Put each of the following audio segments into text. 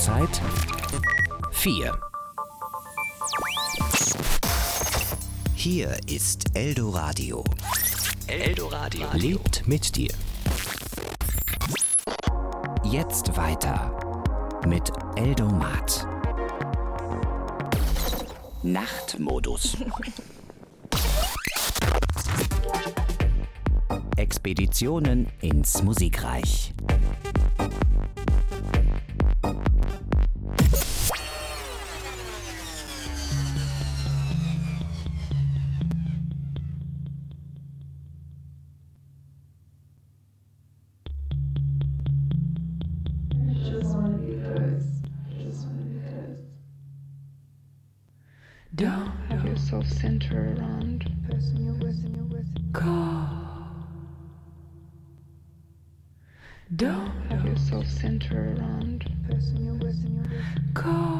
Uhrzeit 4. Hier ist Eldoradio. Eldoradio lebt mit dir. Jetzt weiter mit Eldomat. Nachtmodus. Expeditionen ins Musikreich. Don't have yourself center around the person you're with. Go. Don't have yourself center around the person you're with. Go.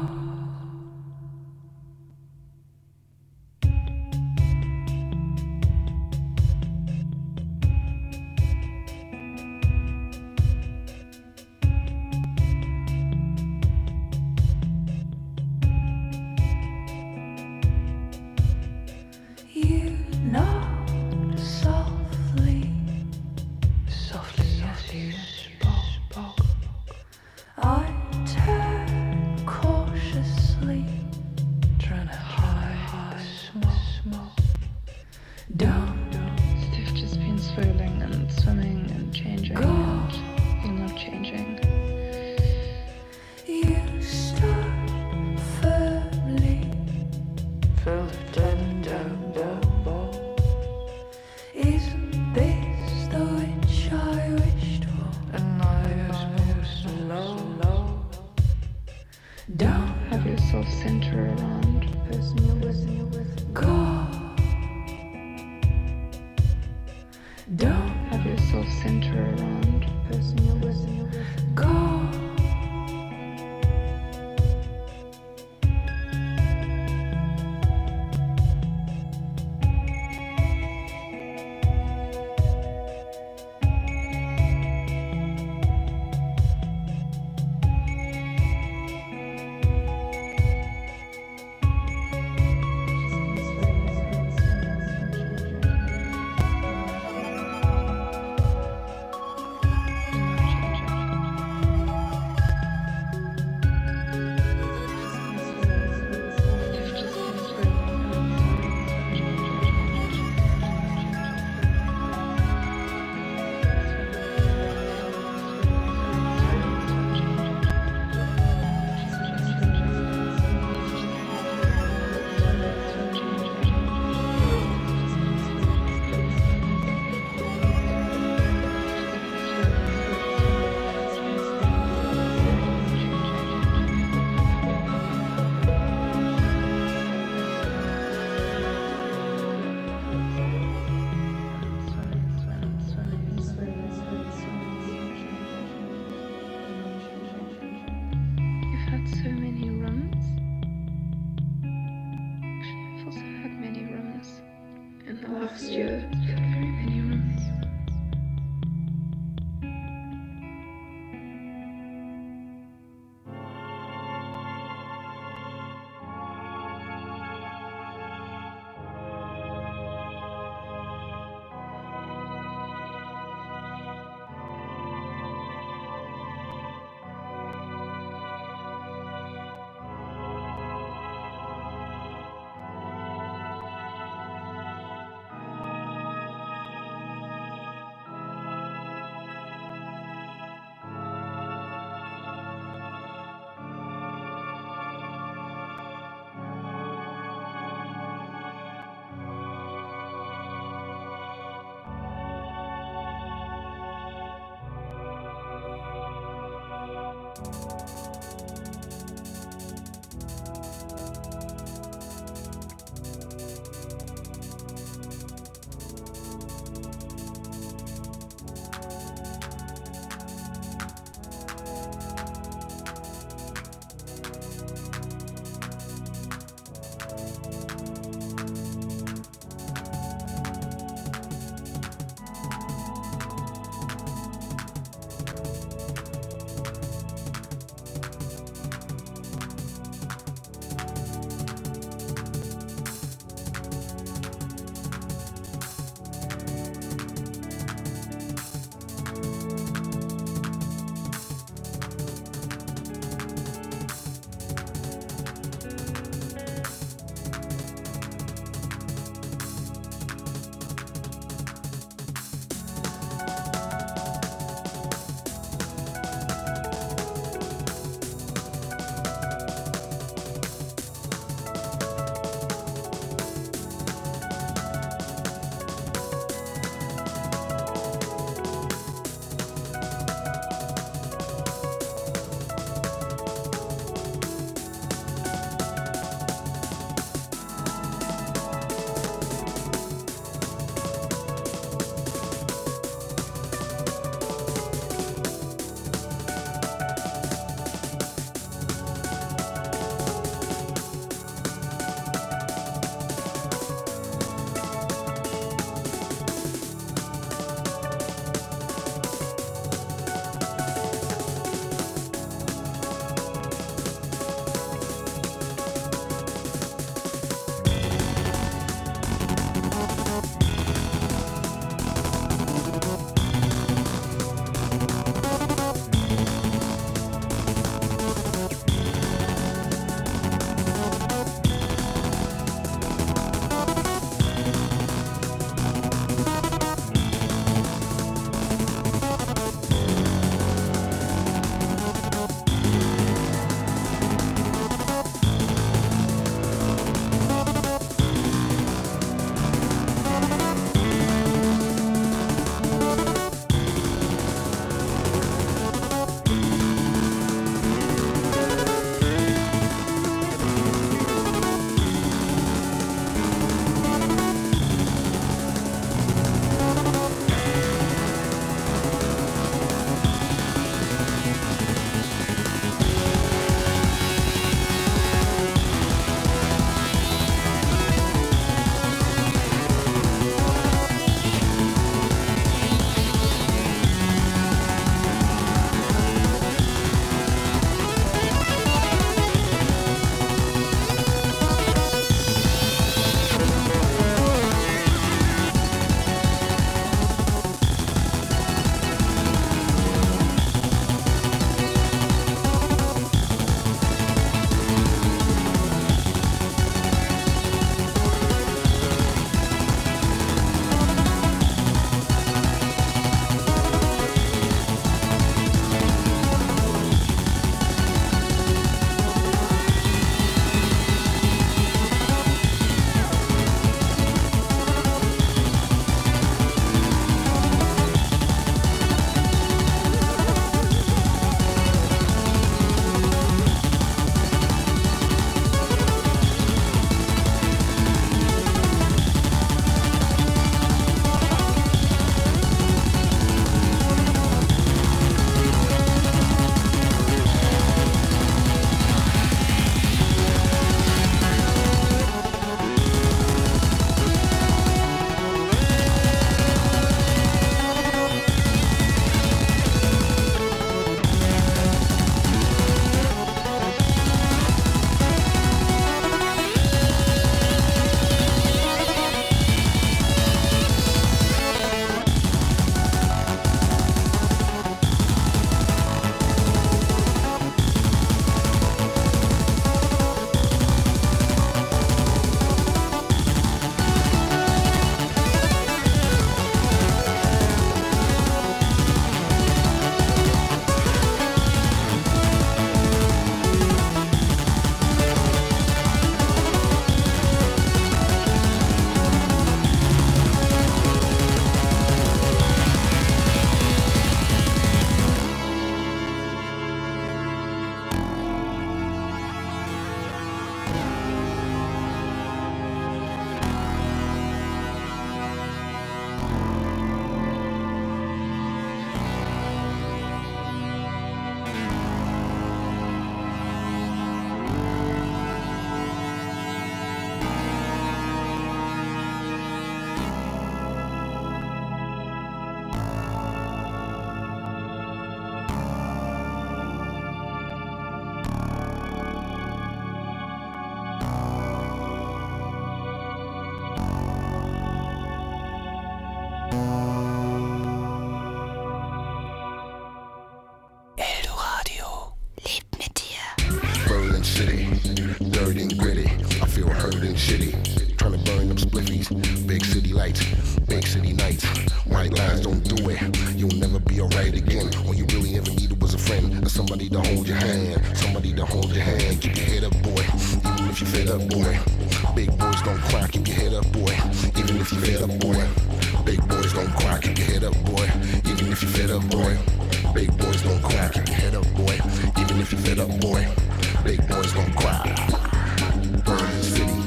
lights, big city nights. White lines don't do it. You'll never be alright again. All you really ever needed was a friend, or somebody to hold your hand. Somebody to hold your hand. Keep your head up, boy. Even if you fed up, boy. Big boys don't cry. Keep your head up, boy. Even if you fed up, boy. Big boys don't cry. Keep your head up, boy. Even if you fed up, boy. Big boys don't cry. Keep your head up, boy. Even if you fed up, boy. Big boys don't cry. Berlin City.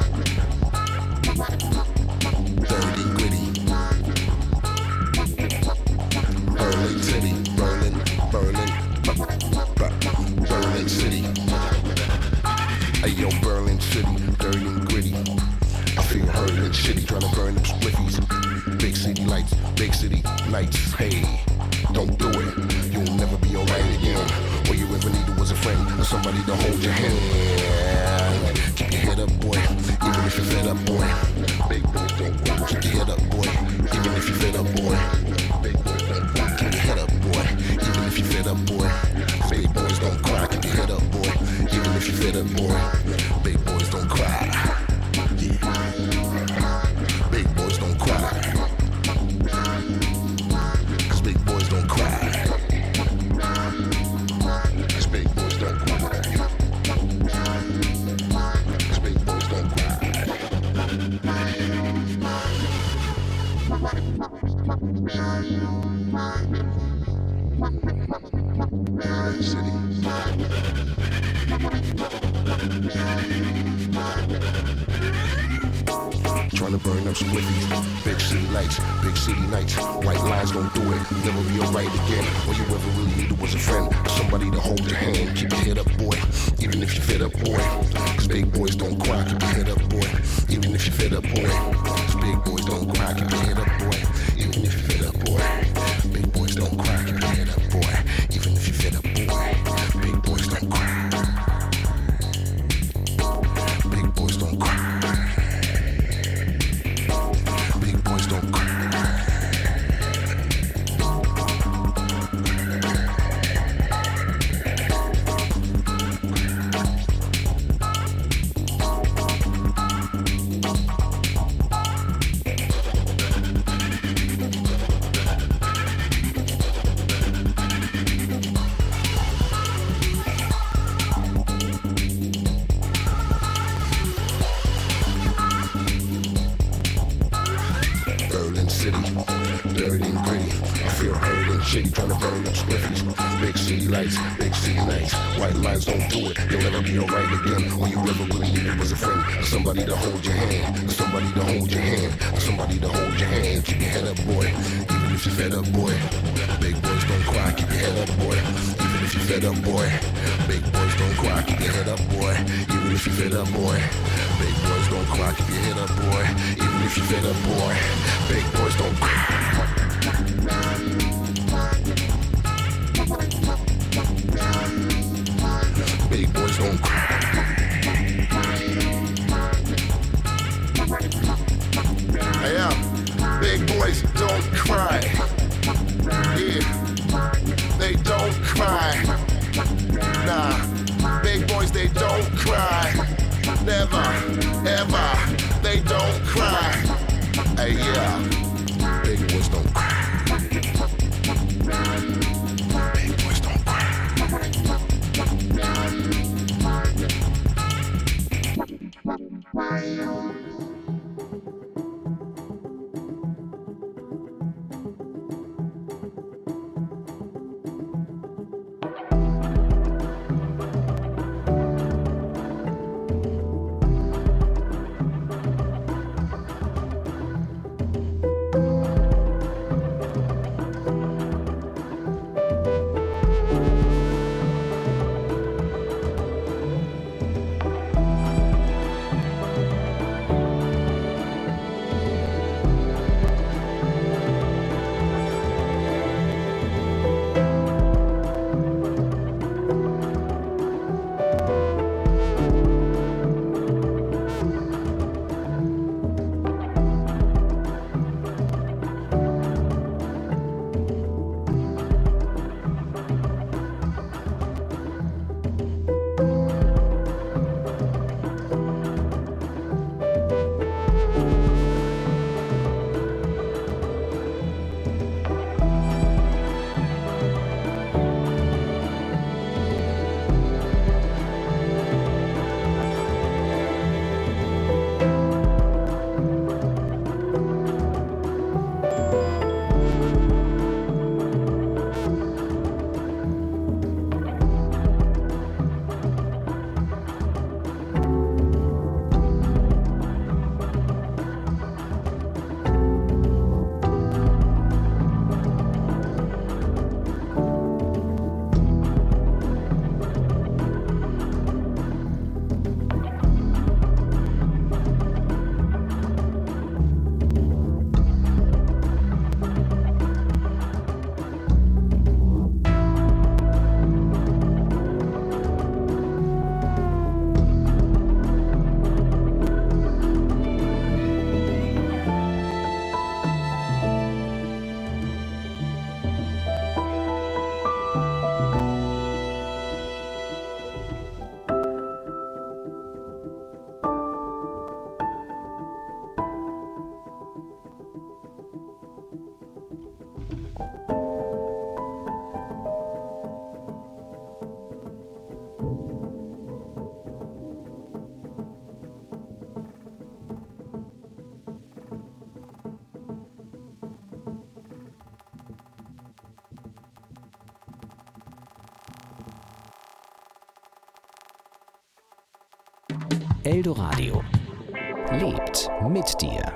Dirty, gritty. Berlin City. Berlin City. Hey yo, Berlin City. Dirty and gritty. I feel hurt and shitty trying to burn them spliffies. Big city lights, big city nights. Hey, don't do it. You'll never be alright again. All you ever needed was a friend or somebody to hold your hand. Keep your head up, boy. Even if you're fed up, boy. Big boys don't cry. Keep your head up, boy. Even if you're fed up, boy. Big boys don't cry. Keep your head up, boy. Even if you're fed up, boy. Big boys don't cry. Keep your head up, boy. Even if you're fed up, boy. Big boys don't cry. Big boys don't cry. Cause big boys don't cry. Cause big boys don't cry. Cause big boys don't cry. City. Trying to burn up spliffies. Big city lights, big city nights. White lines don't do it. Never be alright again. All you ever really needed was a friend, somebody to hold your hand. Keep your head up, boy. Even if you're fed up, boy. Cause big boys don't cry. Keep your head up, boy. Even if you're fed up, boy. Cause big boys don't cry. Keep your head up, boy. Even if you're fed up, boy. Big boys don't cry. Keep your head up, boy. Even if you're fed up, boy. Big boys don't cry. Big boys don't cry. Big boys don't cry. Dirty and gritty. I feel hurt and shitty trying to burn up spliffies. Big city lights, big city nights. White lines don't do it. You'll never be alright again. All you ever really needed was a friend, somebody to hold your hand, somebody to hold your hand, somebody to hold your hand. Keep your head up, boy. Even if you're fed up, boy. Big boys don't cry. Keep your head up, boy. Even if you're fed up, boy. Big boys don't cry. Keep your head up, boy. Even if you're fed up, boy. Big boys don't cry. Keep your head up, boy. Even if you're fed up, boy. Big boys don't cry. Big boys don't cry. Yeah, big boys don't cry. Yeah, they don't cry. Nah, big boys they don't cry. Never, ever, they don't cry. Hey, yeah, big boys don't cry. Eldoradio. Lebt mit dir.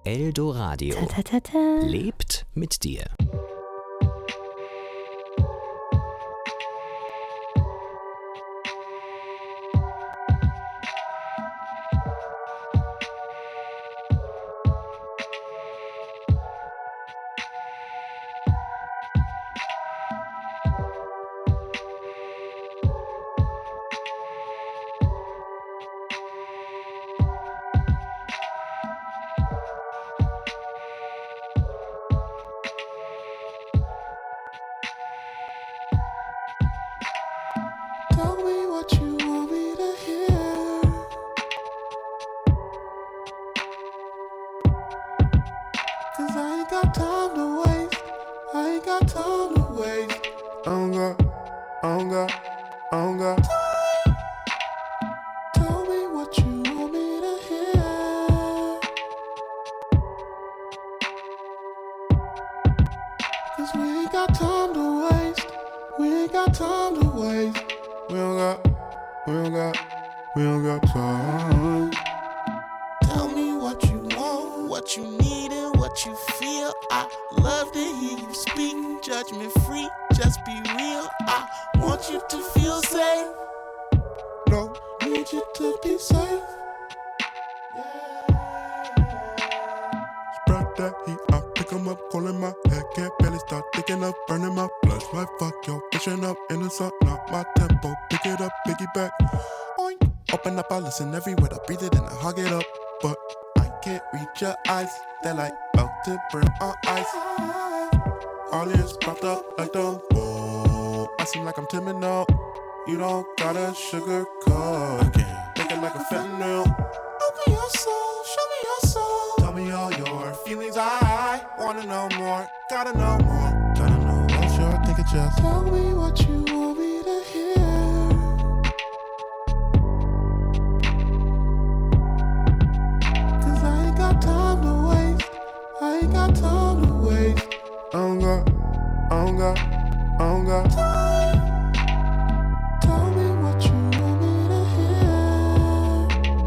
Eldoradio. Lebt mit dir. Tell me what you want me to hear. 'Cause I ain't got time to waste. I ain't got time to waste. I don't got time. Tell me what you want me to hear. 'Cause we ain't got time to waste. We ain't got time to waste. We don't got time. Tell me what you want, what you need, and what you feel. I love to hear you speak, judgment free, just be real. I want you to feel safe. No, need you to be safe. Spread that heat, I pick 'em up, calling my head, can't barely start thinking of burning my blood. Right, fuck yo, fishing up in the sun, not my tempo. Pick it up, piggyback. Oink. Open up, I listen every word, I breathe it and I hug it up. But I can't reach your eyes, they're like melted brim on ice. All ears propped up like Dumbo. I seem like I'm timid now. You don't gotta sugarcoat. I can't think it like a fentanyl. Open your soul, show me your soul. Tell me all your feelings, I wanna know more. Gotta know more. Gotta know what's your think it just. Tell me what you want me to hear. 'Cause I ain't got time to waste. I ain't got time to waste. I don't got time. Tell me what you want me to hear.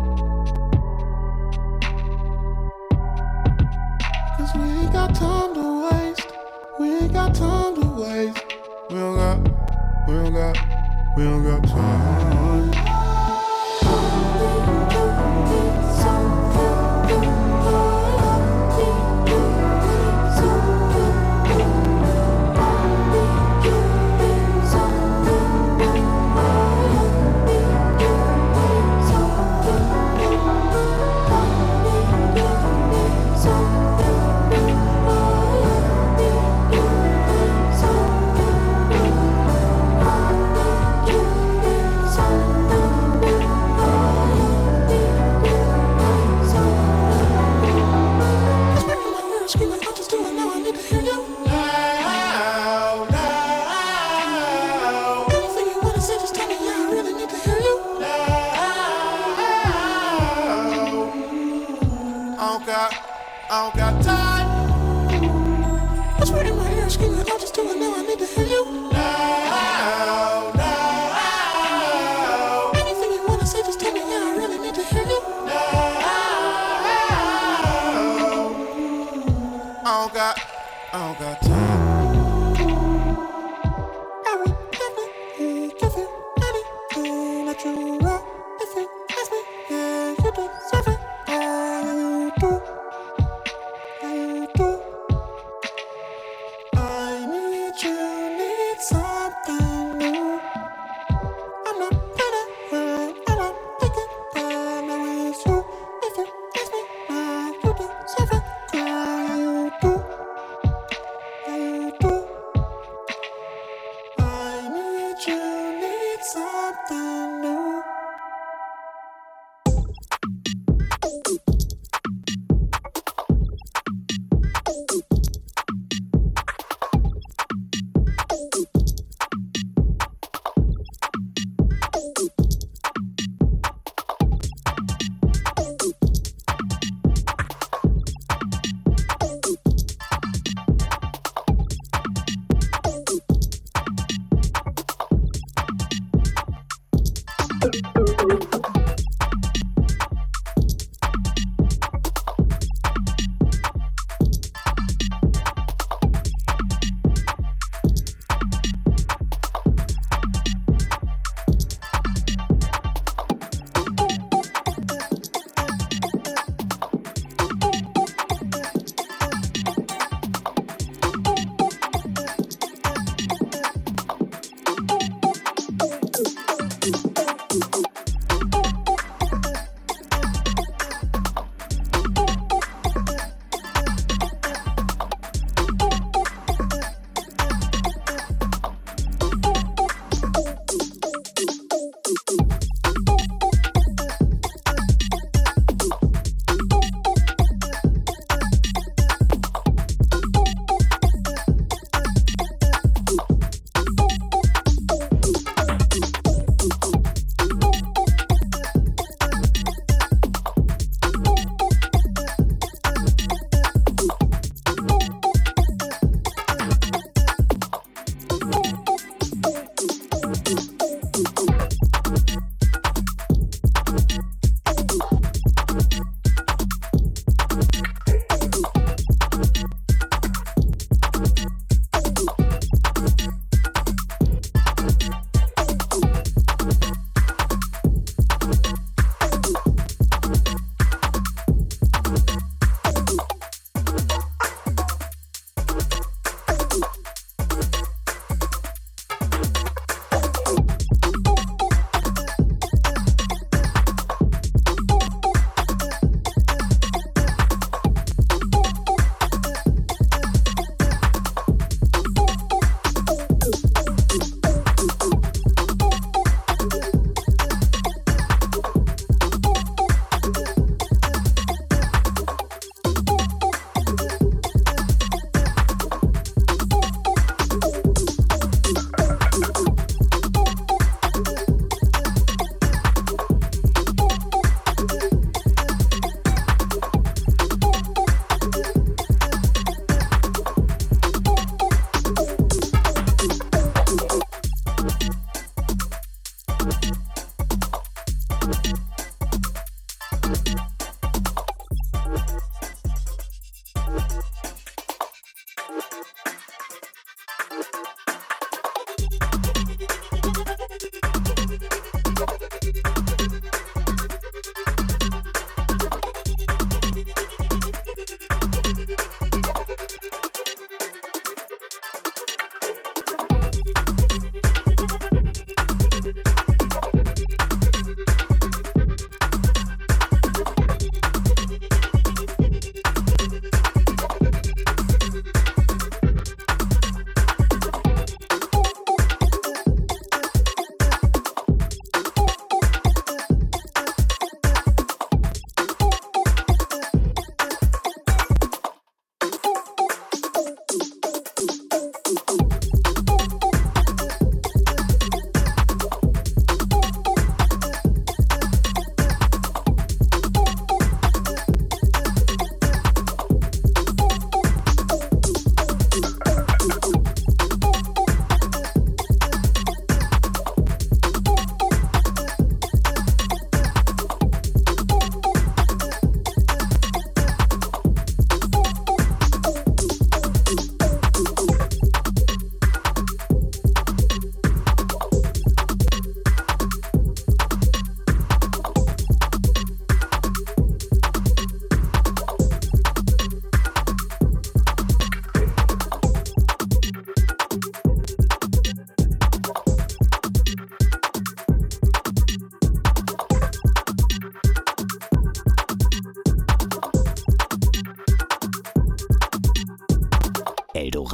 'Cause we ain't got time to waste. We ain't got time to waste. We don't got time.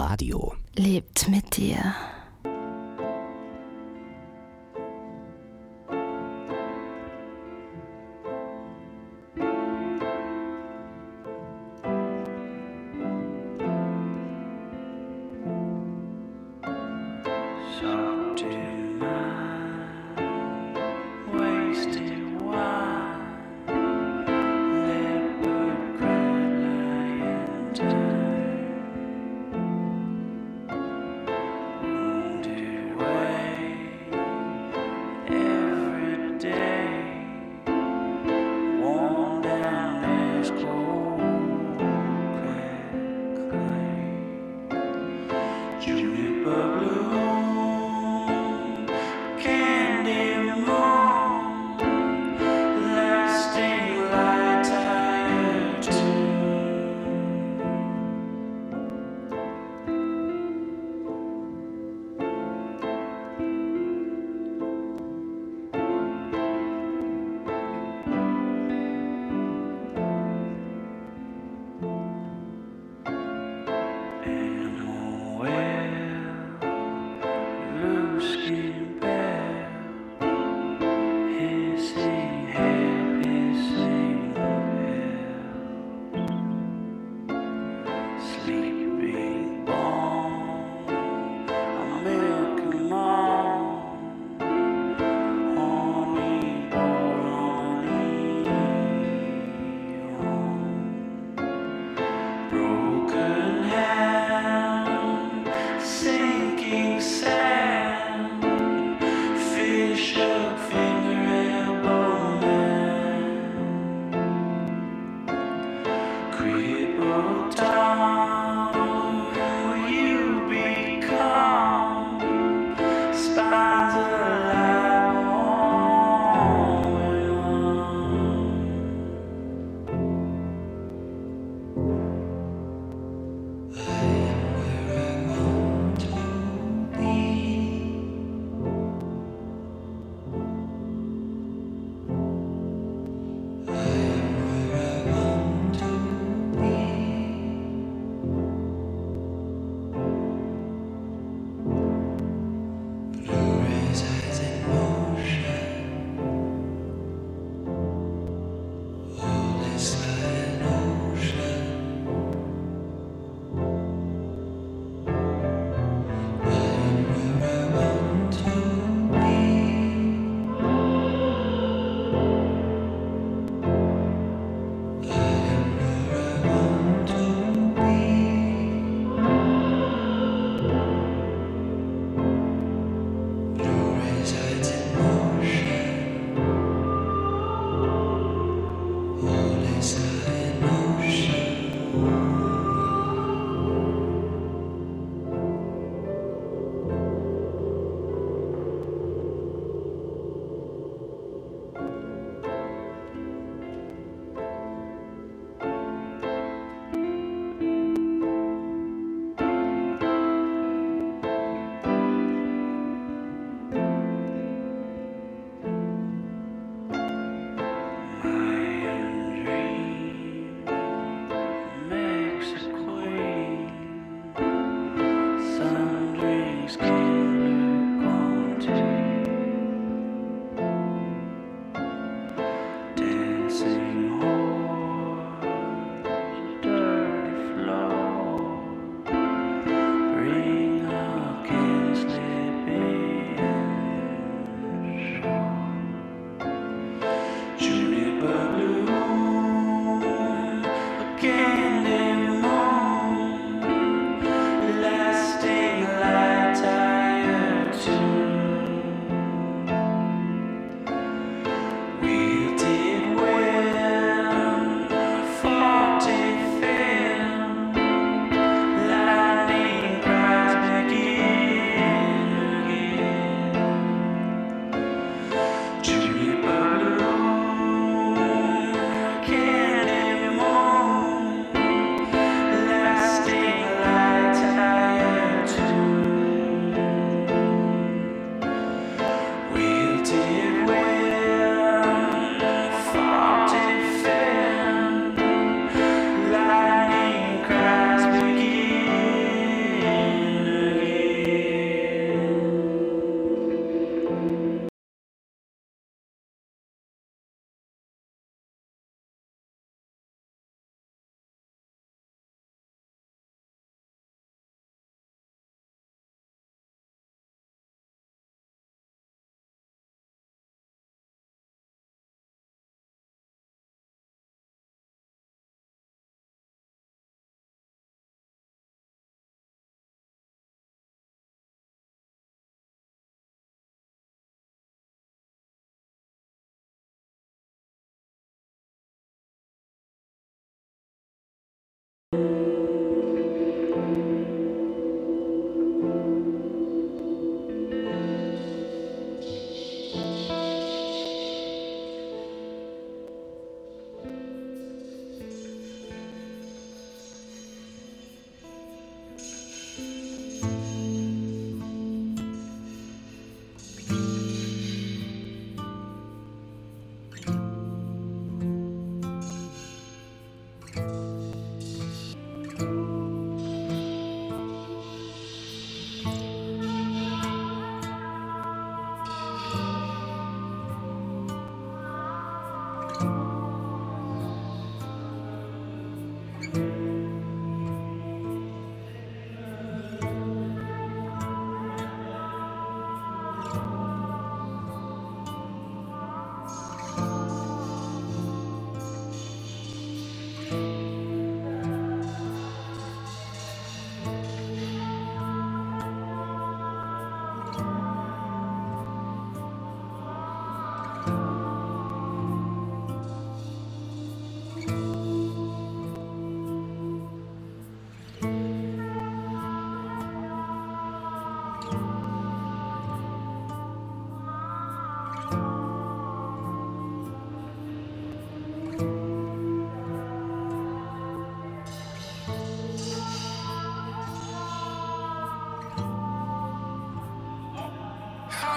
Radio. Lebt mit dir.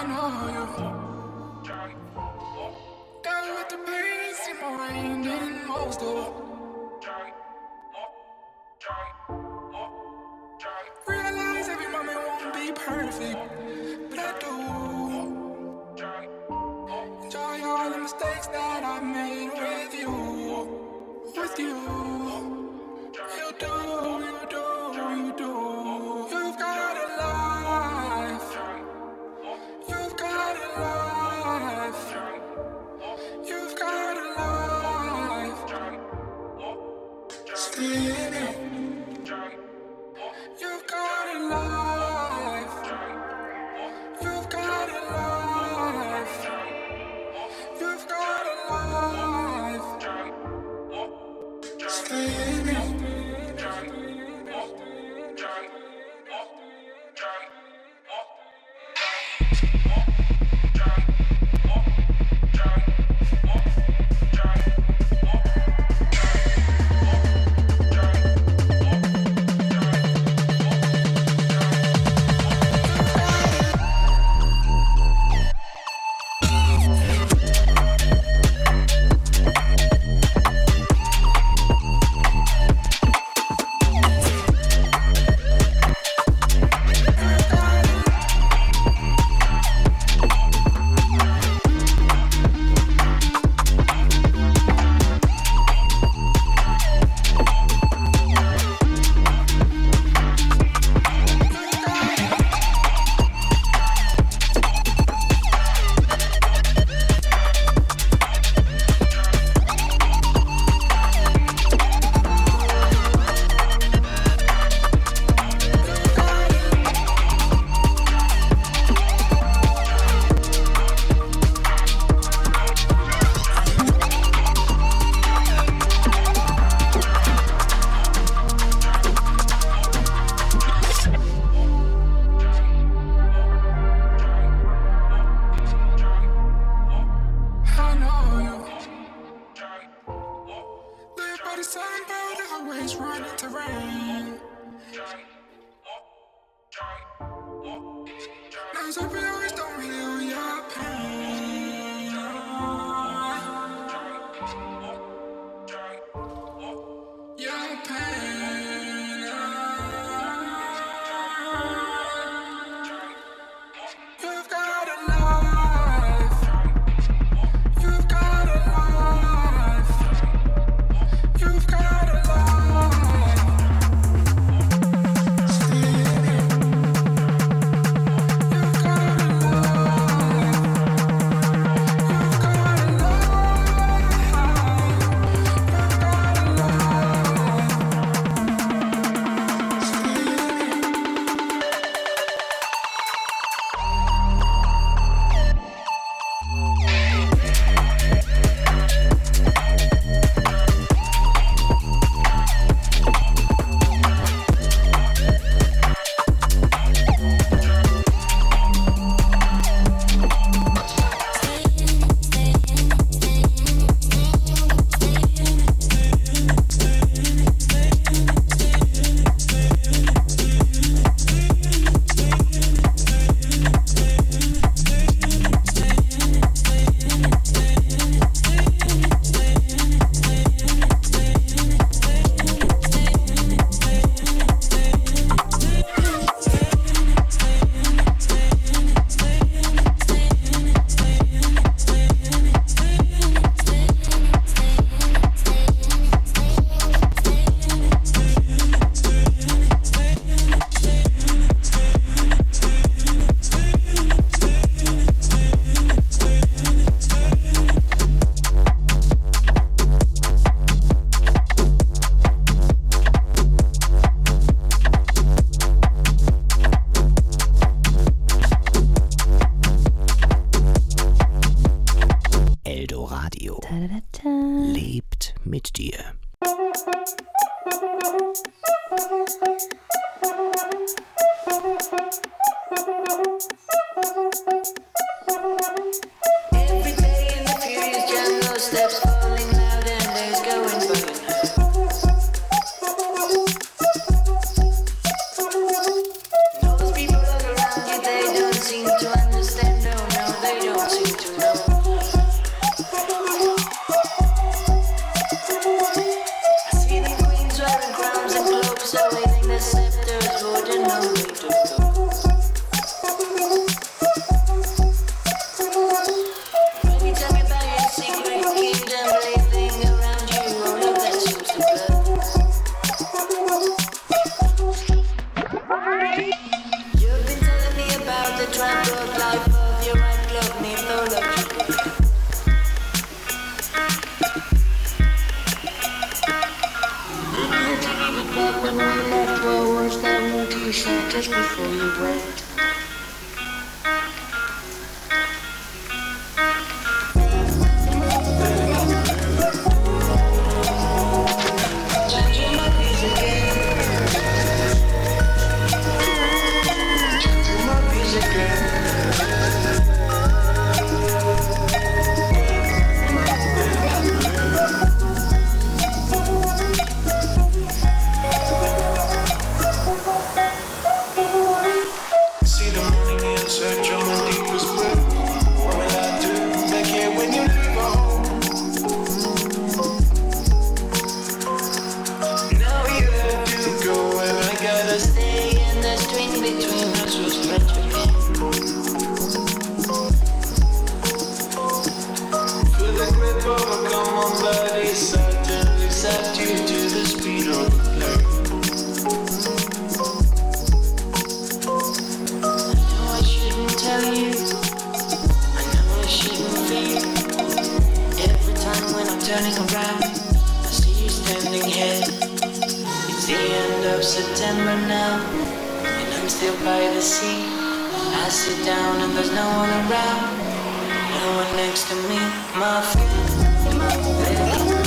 Lebt mit dir. Every day in the furious jungle, steps falling loud and days going by. Those people all around you, they don't seem to understand no trampled life of your white glove mythology. When we left, what was that one t-shirt just before you went? Changing my piece again. Changing my piece again. Turning around, I see you standing here. It's the end of September now, and I'm still by the sea. I sit down and there's no one around, no one next to me. My friend,